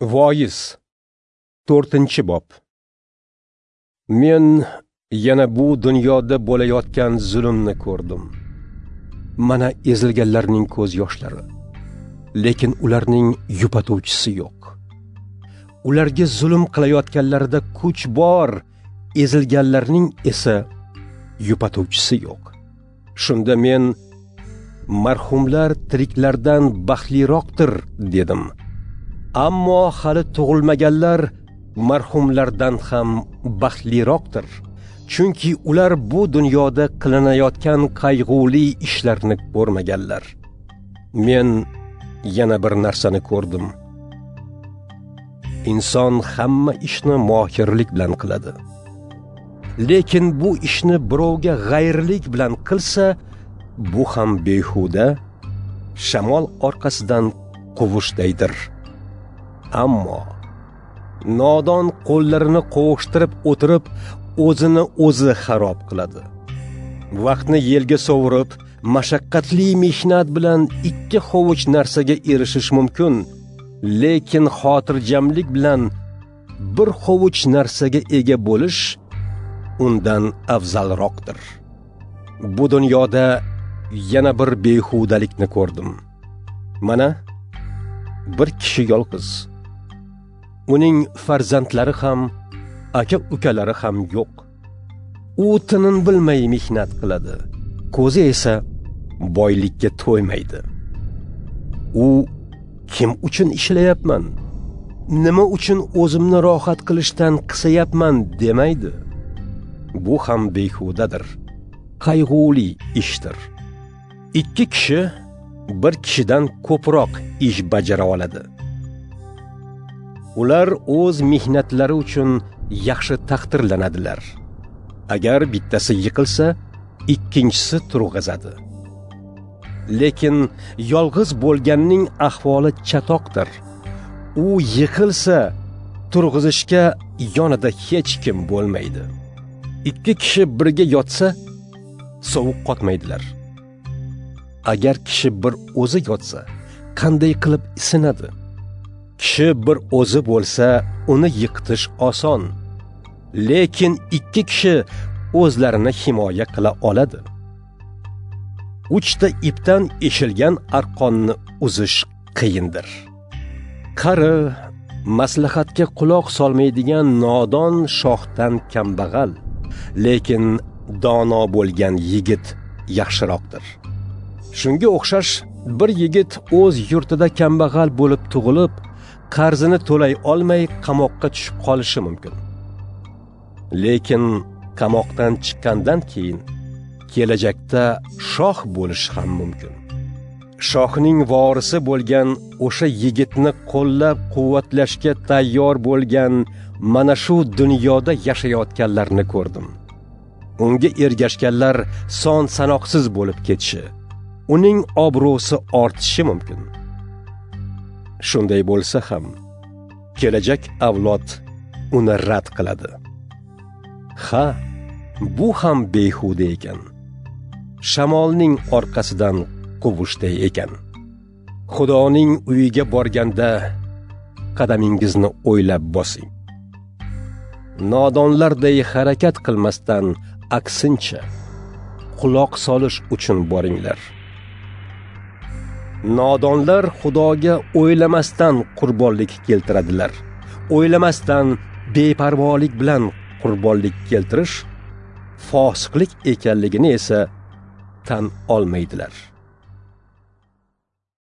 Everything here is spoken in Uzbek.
Voiz 4-bob. Men yana bu dunyoda bo'layotgan zulmni ko'rdim. Mana ezilganlarning ko'z yoshlari, lekin ularning yupatuvchisi yo'q. Ularga zulm qilayotganlarida kuch bor, ezilganlarning esa yupatuvchisi yo'q. Shunda men marhumlar tiriklardan baxtliroqdir dedim. Ammo hali tug'ilmaganlar marhumlardan ham baxtliroqdir. Chunki ular bu dunyoda qilinayotgan qayg'uli ishlarni ko'rmaganlar. Men yana bir narsani ko'rdim. Inson hamma ishni mohirlik bilan qiladi. Lekin bu ishni birovga g'ayrilik bilan qilsa, bu ham behuda, shamol orqasidan quvishdaydir. Ammo nodon qo'llarini qovushtirib o'tirib, o'zini o'zi xarob qiladi. Vaqtni yelga sovurib, mashaqqatli mehnat bilan 2 hovuch narsaga erishish mumkin, lekin xotirjamlik bilan 1 hovuch narsaga ega bo'lish undan afzalroqdir. Bu dunyoda yana bir behudalikni ko'rdim. Mana bir kishi yolg'iz. Uning farzandlari ham, aka-ukalari ham yo'q. U tinin bilmay mehnat qiladi. Ko'zi esa boylikka to'ymaydi. U kim uchun ishlayapman? Nima uchun o'zimni rohat qilishdan qisayapman demaydi. Bu ham behudadir. Qayg'uli ishdir. 2 kishi bir kishidan ko'proq ish bajara oladi. Ular o'z mehnatlari uchun yaxshi taqdirlanadilar. Agar bittasi yiqilsa, ikkinchisi turg'azadi. Lekin yolg'iz bo'lganning ahvoli chatoqdir. U yiqilsa, turg'izishga yonida hech kim bo'lmaydi. 2 kishi birga yotsa, sovuq qotmaydilar. Agar kishi bir o'zi yotsa, qanday qilib isinadi? Kishi bir o'zi bo'lsa, uni yiqitish oson. Lekin 2 kishi o'zlarini himoya qila oladi. 3 ta ipdan eshilgan arqonni uzish qiyindir. Qari maslahatga quloq solmaydigan nodon shohdan kambag'al, lekin dono bo'lgan yigit yaxshiroqdir. Shunga o'xshash bir yigit o'z yurtida kambag'al bo'lib tug'ilib, qarzini to'lay olmay qamoqqa tushib qolishi mumkin. Lekin qamoqdan chiqqandan keyin kelajakda shoh bo'lish ham mumkin. Shohning vorisi bo'lgan o'sha yigitni qo'llab-quvvatlashga tayyor bo'lgan mana shu dunyoda yashayotganlarni ko'rdim. Unga ergashganlar son sanoqsiz bo'lib ketishi, uning obro'si ortishi mumkin. Shunday bo'lsa ham, kelajak avlod uni rad qiladi. Ha, bu ham behuda ekan. Shamolning orqasidan quvushday ekan. Xudoning uyiga borganda qadamingizni o'ylab bosing. Nodonlarday harakat qilmasdan, aksincha, quloq solish uchun boringlar. Nodonlar Xudoga o'ylamasdan qurbonlik keltiradilar. O'ylamasdan beparvolik bilan qurbonlik keltirish fosiqlik ekanligini esa tan olmaydilar.